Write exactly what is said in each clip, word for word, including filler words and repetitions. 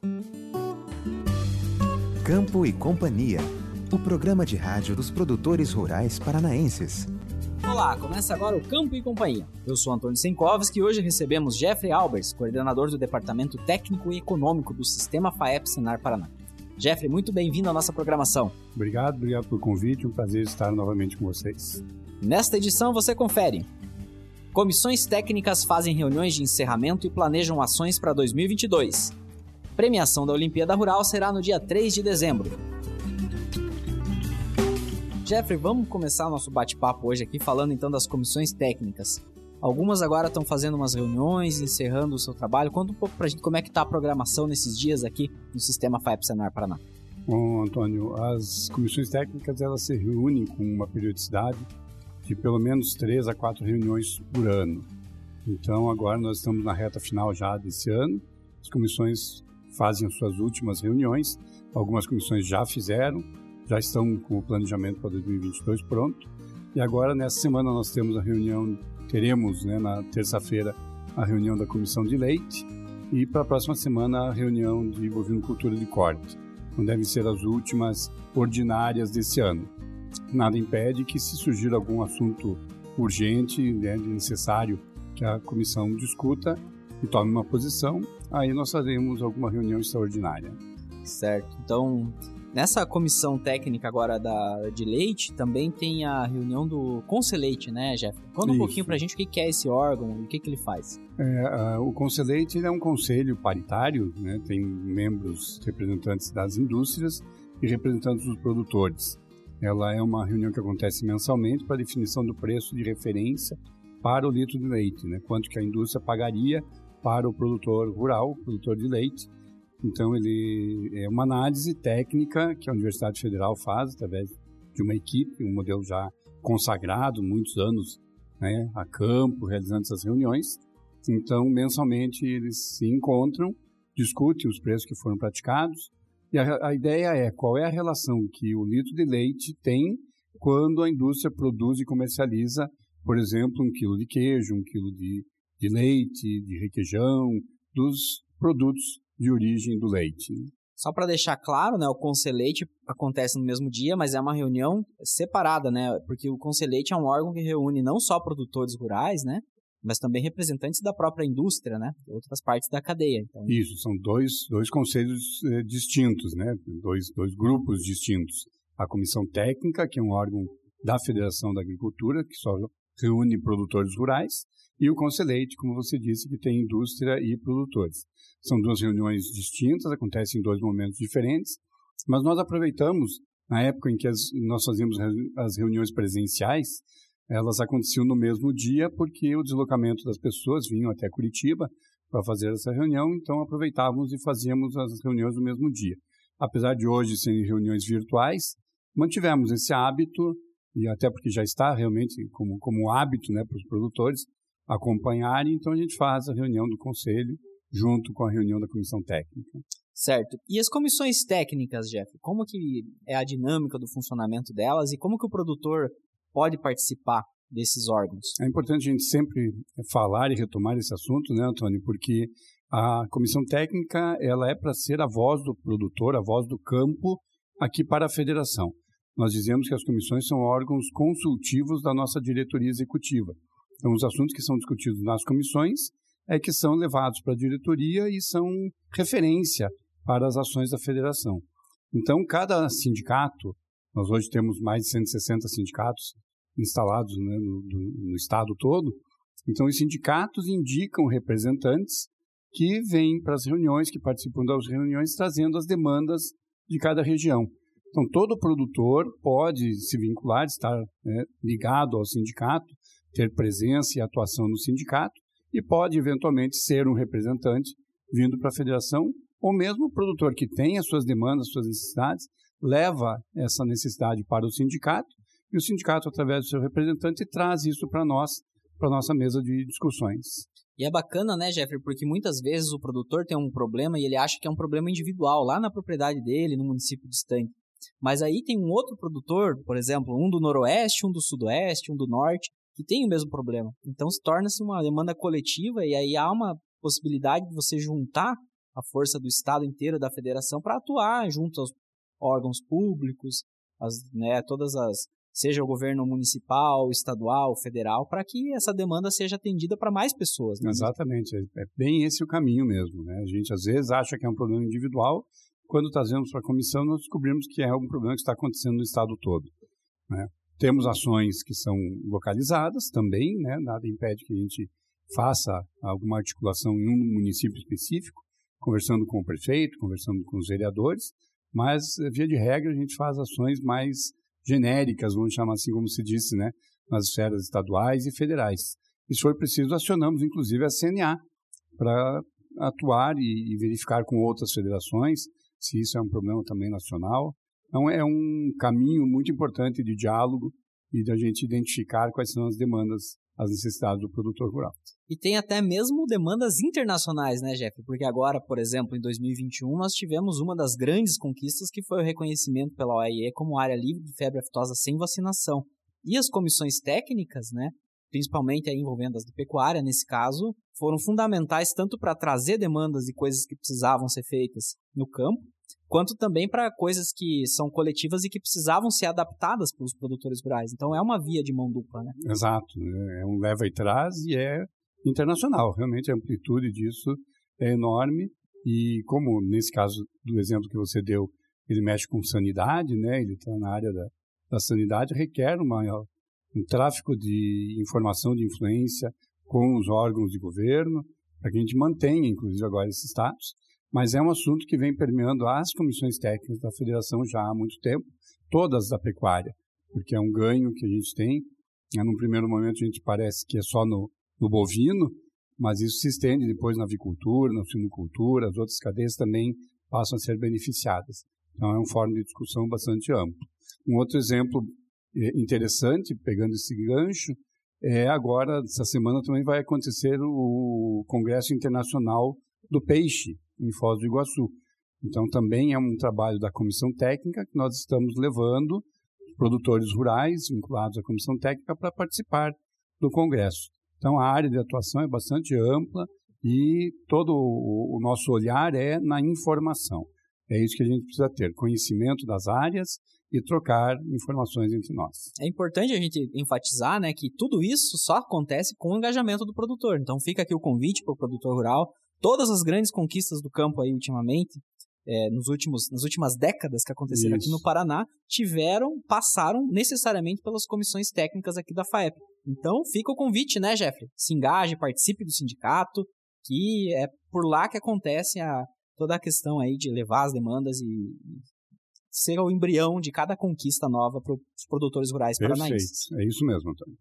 Campo e Companhia, o programa de rádio dos produtores rurais paranaenses. Olá, começa agora o Campo e Companhia. Eu sou Antônio Senkovski e hoje recebemos Jeffrey Albers, coordenador do Departamento Técnico e Econômico do Sistema FAEP Senar Paraná. Jeffrey, muito bem-vindo à nossa programação. Obrigado, obrigado pelo convite, um prazer estar novamente com vocês. Nesta edição você confere: comissões técnicas fazem reuniões de encerramento e planejam ações para dois mil e vinte e dois. Premiação da Olimpíada Rural será no dia três de dezembro. Jeffrey, vamos começar o nosso bate-papo hoje aqui falando então das comissões técnicas. Algumas agora estão fazendo umas reuniões, encerrando o seu trabalho. Conta um pouco pra gente como é que está a programação nesses dias aqui no Sistema FAEP Senar Paraná. Bom, Antônio, as comissões técnicas elas se reúnem com uma periodicidade de pelo menos três a quatro reuniões por ano. Então agora nós estamos na reta final já desse ano. As comissões fazem as suas últimas reuniões. Algumas comissões já fizeram, já estão com o planejamento para dois mil e vinte e dois pronto. E agora, nessa semana, nós temos a reunião, teremos né, na terça-feira a reunião da Comissão de Leite e para a próxima semana a reunião de bovinocultura de corte. Então devem ser as últimas ordinárias desse ano. Nada impede que, se surgir algum assunto urgente, né, necessário que a comissão discuta e tome uma posição, aí nós faremos alguma reunião extraordinária. Certo. Então, nessa comissão técnica agora da, de leite, também tem a reunião do Conselheite, né, Jeff? Conta um Isso. pouquinho pra gente o que é esse órgão e o que, que ele faz. É, o Conselheite é um conselho paritário, né, tem membros representantes das indústrias e representantes dos produtores. Ela é uma reunião que acontece mensalmente para definição do preço de referência para o litro de leite, né, quanto que a indústria pagaria para o produtor rural, produtor de leite. Então, ele é uma análise técnica que a Universidade Federal faz através de uma equipe, um modelo já consagrado, muitos anos né, a campo, realizando essas reuniões. Então, mensalmente, eles se encontram, discutem os preços que foram praticados, e a, a ideia é qual é a relação que o litro de leite tem quando a indústria produz e comercializa, por exemplo, um quilo de queijo, um quilo de, de leite, de requeijão, dos produtos de origem do leite. Só para deixar claro, né, o Conselheite acontece no mesmo dia, mas é uma reunião separada, né, porque o Conselheite é um órgão que reúne não só produtores rurais, né, mas também representantes da própria indústria, né, de outras partes da cadeia. Então... Isso, são dois, dois conselhos eh, distintos, né, dois, dois grupos distintos. A Comissão Técnica, que é um órgão da Federação da Agricultura, que só reúne produtores rurais, e o Conselheite, como você disse, que tem indústria e produtores. São duas reuniões distintas, acontecem em dois momentos diferentes, mas nós aproveitamos, na época em que as, nós fazíamos as reuniões presenciais, elas aconteciam no mesmo dia, porque o deslocamento das pessoas vinham até Curitiba para fazer essa reunião, então aproveitávamos e fazíamos as reuniões no mesmo dia. Apesar de hoje serem reuniões virtuais, mantivemos esse hábito, e até porque já está realmente como, como um hábito né, para os produtores acompanharem, então a gente faz a reunião do conselho junto com a reunião da comissão técnica. Certo. E as comissões técnicas, Jeff, como que é a dinâmica do funcionamento delas e como que o produtor pode participar desses órgãos? É importante a gente sempre falar e retomar esse assunto, né, Antônio, porque a comissão técnica ela é para ser a voz do produtor, a voz do campo aqui para a federação. Nós dizemos que as comissões são órgãos consultivos da nossa diretoria executiva. Então, os assuntos que são discutidos nas comissões é que são levados para a diretoria e são referência para as ações da federação. Então, cada sindicato, nós hoje temos mais de cento e sessenta sindicatos instalados né, no, no, no estado todo, então os sindicatos indicam representantes que vêm para as reuniões, que participam das reuniões, trazendo as demandas de cada região. Então, todo produtor pode se vincular, estar né, ligado ao sindicato, ter presença e atuação no sindicato, e pode, eventualmente, ser um representante vindo para a federação, ou mesmo o produtor que tem as suas demandas, as suas necessidades, leva essa necessidade para o sindicato, e o sindicato, através do seu representante, traz isso para nós, para a nossa mesa de discussões. E é bacana, né, Jeffrey, porque muitas vezes o produtor tem um problema e ele acha que é um problema individual, lá na propriedade dele, no município distante. Mas aí tem um outro produtor, por exemplo, um do noroeste, um do sudoeste, um do norte, que tem o mesmo problema. Então, se torna-se uma demanda coletiva e aí há uma possibilidade de você juntar a força do Estado inteiro da federação para atuar junto aos órgãos públicos, as, né, todas as, seja o governo municipal, estadual, federal, para que essa demanda seja atendida para mais pessoas. Né? Exatamente, é bem esse o caminho mesmo. Né? A gente às vezes acha que é um problema individual, quando trazemos para a comissão nós descobrimos que é um problema que está acontecendo no estado todo. Né? Temos ações que são localizadas também, né? Nada impede que a gente faça alguma articulação em um município específico, conversando com o prefeito, conversando com os vereadores, mas, via de regra, a gente faz ações mais genéricas, vamos chamar assim, como se disse, né? Nas esferas estaduais e federais. E se for preciso, acionamos, inclusive, a C N A para atuar e, e verificar com outras federações se isso é um problema também nacional. Então, é um caminho muito importante de diálogo e de a gente identificar quais são as demandas, as necessidades do produtor rural. E tem até mesmo demandas internacionais, né, Jeff? Porque agora, por exemplo, em dois mil e vinte e um, nós tivemos uma das grandes conquistas que foi o reconhecimento pela O I E como área livre de febre aftosa sem vacinação. E as comissões técnicas, né, principalmente aí envolvendo as de pecuária, nesse caso, foram fundamentais tanto para trazer demandas e coisas que precisavam ser feitas no campo, quanto também para coisas que são coletivas e que precisavam ser adaptadas pelos produtores rurais. Então, é uma via de mão dupla, né? Exato. É um leva e traz e é internacional. Realmente, a amplitude disso é enorme e, como nesse caso do exemplo que você deu, ele mexe com sanidade, né? Ele está na área da, da sanidade, requer uma, um tráfico de informação, de influência com os órgãos de governo, para que a gente mantenha, inclusive, agora esse status. Mas é um assunto que vem permeando as comissões técnicas da federação já há muito tempo, todas da pecuária, porque é um ganho que a gente tem. É, num primeiro momento a gente parece que é só no, no bovino, mas isso se estende depois na avicultura, na suinocultura, as outras cadeias também passam a ser beneficiadas. Então é um fórum de discussão bastante amplo. Um outro exemplo interessante, pegando esse gancho, é agora, essa semana também vai acontecer o Congresso Internacional do Peixe, em Foz do Iguaçu. Então, também é um trabalho da comissão técnica que nós estamos levando produtores rurais vinculados à comissão técnica para participar do congresso. Então, a área de atuação é bastante ampla e todo o, o nosso olhar é na informação. É isso que a gente precisa ter, conhecimento das áreas e trocar informações entre nós. É importante a gente enfatizar, né, que tudo isso só acontece com o engajamento do produtor. Então, fica aqui o convite para o produtor rural. Todas as grandes conquistas do campo aí ultimamente, é, nos últimos, nas últimas décadas que aconteceram Isso. aqui no Paraná, tiveram, passaram necessariamente pelas comissões técnicas aqui da FAEP. Então, fica o convite, né, Jeffrey? Se engaje, participe do sindicato, que é por lá que acontece a, toda a questão aí de levar as demandas e, e ser o embrião de cada conquista nova para os produtores rurais Perfeito. paranaenses. É isso mesmo, Antônio.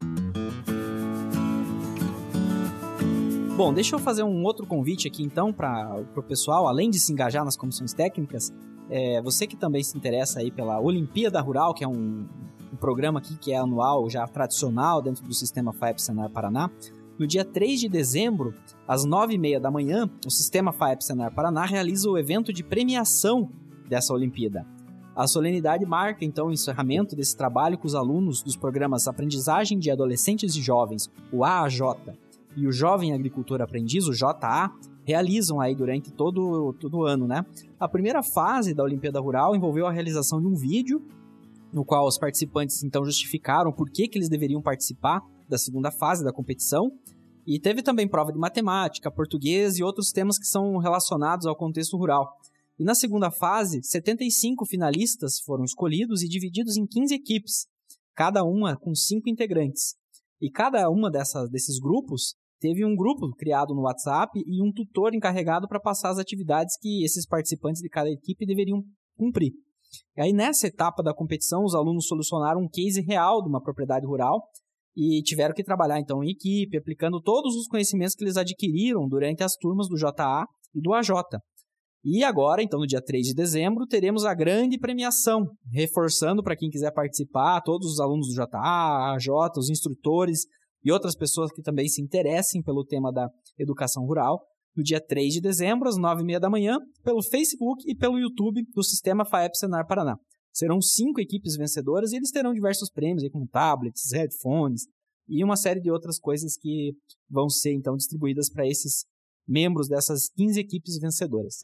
Bom, deixa eu fazer um outro convite aqui, então, para o pessoal, além de se engajar nas comissões técnicas, é, você que também se interessa aí pela Olimpíada Rural, que é um, um programa aqui que é anual, já tradicional dentro do sistema FAEP Senar Paraná, no dia três de dezembro, às nove e meia da manhã, o sistema FAEP Senar Paraná realiza o evento de premiação dessa Olimpíada. A solenidade marca, então, o encerramento desse trabalho com os alunos dos programas Aprendizagem de Adolescentes e Jovens, o A A J, e o Jovem Agricultor Aprendiz, o J A, realizam aí durante todo, todo o ano, né? A primeira fase da Olimpíada Rural envolveu a realização de um vídeo, no qual os participantes, então, justificaram por que, que eles deveriam participar da segunda fase da competição, e teve também prova de matemática, português e outros temas que são relacionados ao contexto rural. E na segunda fase, setenta e cinco finalistas foram escolhidos e divididos em quinze equipes, cada uma com cinco integrantes. E cada uma dessas, desses grupos teve um grupo criado no WhatsApp e um tutor encarregado para passar as atividades que esses participantes de cada equipe deveriam cumprir. E aí, nessa etapa da competição, os alunos solucionaram um case real de uma propriedade rural e tiveram que trabalhar, então, em equipe, aplicando todos os conhecimentos que eles adquiriram durante as turmas do J A e do A J. E agora, então, no dia três de dezembro, teremos a grande premiação, reforçando para quem quiser participar, todos os alunos do J A, A J, os instrutores e outras pessoas que também se interessem pelo tema da educação rural, no dia três de dezembro, às nove e meia da manhã, pelo Facebook e pelo YouTube do Sistema FAEP Senar Paraná. Serão cinco equipes vencedoras e eles terão diversos prêmios, aí, como tablets, headphones e uma série de outras coisas que vão ser, então, distribuídas para esses membros dessas quinze equipes vencedoras.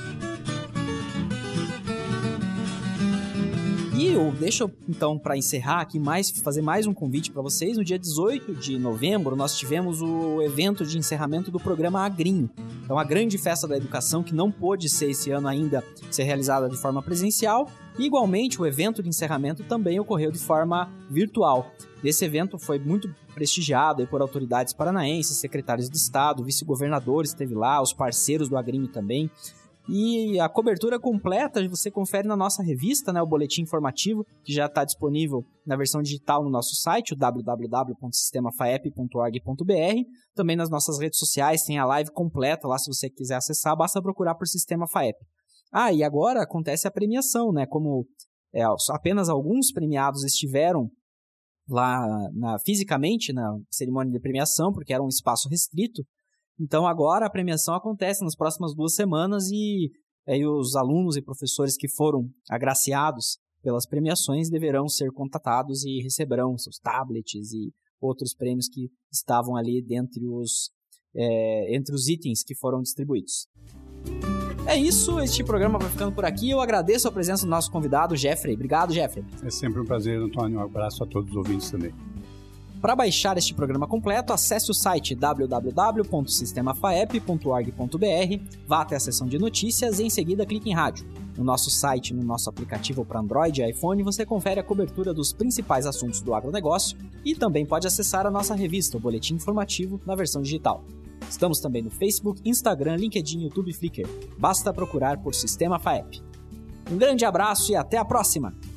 E eu deixo, então, para encerrar aqui, mais, fazer mais um convite para vocês. No dia dezoito de novembro, nós tivemos o evento de encerramento do programa Agrinho. Então, a grande festa da educação, que não pôde ser esse ano ainda ser realizada de forma presencial. E, igualmente, o evento de encerramento também ocorreu de forma virtual. Esse evento foi muito prestigiado aí por autoridades paranaenses, secretários de Estado, vice-governadores esteve lá, os parceiros do Agrinho também. E a cobertura completa você confere na nossa revista, né, o boletim informativo, que já está disponível na versão digital no nosso site, o w w w ponto sistema faep ponto org ponto b r. Também nas nossas redes sociais tem a live completa lá, se você quiser acessar, basta procurar por Sistema Faep. Ah, e agora acontece a premiação, né? Como é, apenas alguns premiados estiveram lá na, fisicamente na cerimônia de premiação, porque era um espaço restrito. Então agora a premiação acontece nas próximas duas semanas e aí os alunos e professores que foram agraciados pelas premiações deverão ser contatados e receberão seus tablets e outros prêmios que estavam ali dentre os, é, entre os itens que foram distribuídos. É isso, este programa vai ficando por aqui. Eu agradeço a presença do nosso convidado, Jeffrey. Obrigado, Jeffrey. É sempre um prazer, Antônio. Um abraço a todos os ouvintes também. Para baixar este programa completo, acesse o site w w w ponto sistema faep ponto org ponto b r, vá até a seção de notícias e em seguida clique em rádio. No nosso site e no nosso aplicativo para Android e iPhone você confere a cobertura dos principais assuntos do agronegócio e também pode acessar a nossa revista, o Boletim Informativo, na versão digital. Estamos também no Facebook, Instagram, LinkedIn, YouTube e Flickr. Basta procurar por Sistema Faep. Um grande abraço e até a próxima!